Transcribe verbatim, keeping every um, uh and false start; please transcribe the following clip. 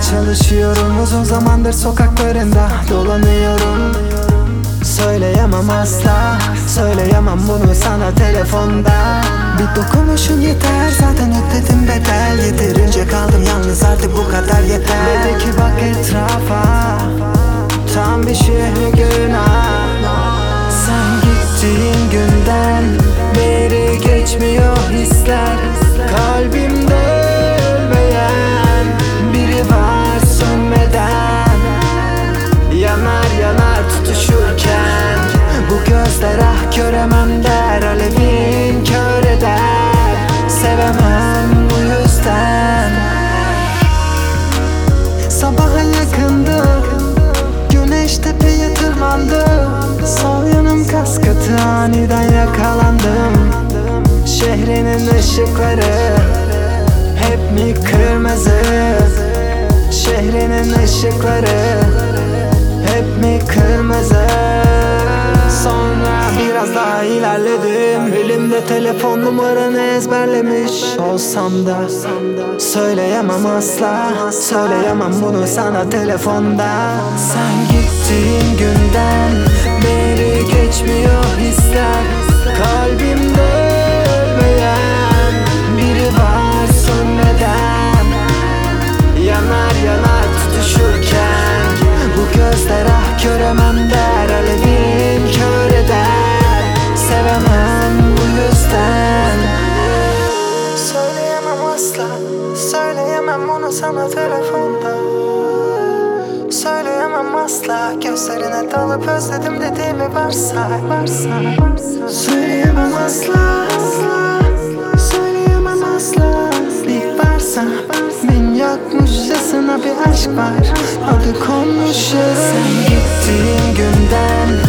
çalışıyorum, uzun zamandır sokaklarında dolanıyorum. Söyleyemem asla, söyleyemem bunu sana telefonda. Bir dokunuşun yeter, zaten ödedim bedel. Yeterince kaldım yalnız, artık bu kadar yeter. Dedi ki bak etrafa, tam bir şehri günah. Sen gittiğin günden beri geçmiyor hisler. Kalbimde ölmeyen biri var sönmeden. Yanar yanar tutuşurken bu gözler ah göremem der. Alevin kör eder, sevemem bu yüzden. Sabaha yakındı, güneş tepeye tırmandı. Sol yanım kas katı, aniden yakalandım. Şehrinin ışıkları hep mi kırmızı? Şehrinin ışıkları hep mi kırmızı? Sonra biraz daha ilerledim, elimde telefon numaranı ezberlemiş olsam da söyleyemem asla, söyleyemem bunu sana telefonda. Sen gittiğin günden beri geçmiyor hisler. Kalbimde ölmeyen biri var sönmeden. Yanar yanar tutuşurken bu gözler ah göremem der. Alevin kör eder, sevemem bu yüzden. Söyleyemem asla, söyleyemem onu sana telefonda. Söyleyemem asla, gözlerine dalıp özledim dediğimi varsay, varsay. Söyleyemem asla, söyleyemem asla. Bir varsa bin yokmuşçasına bir aşk var, adı konmuş yarın. Sen gittiğin günden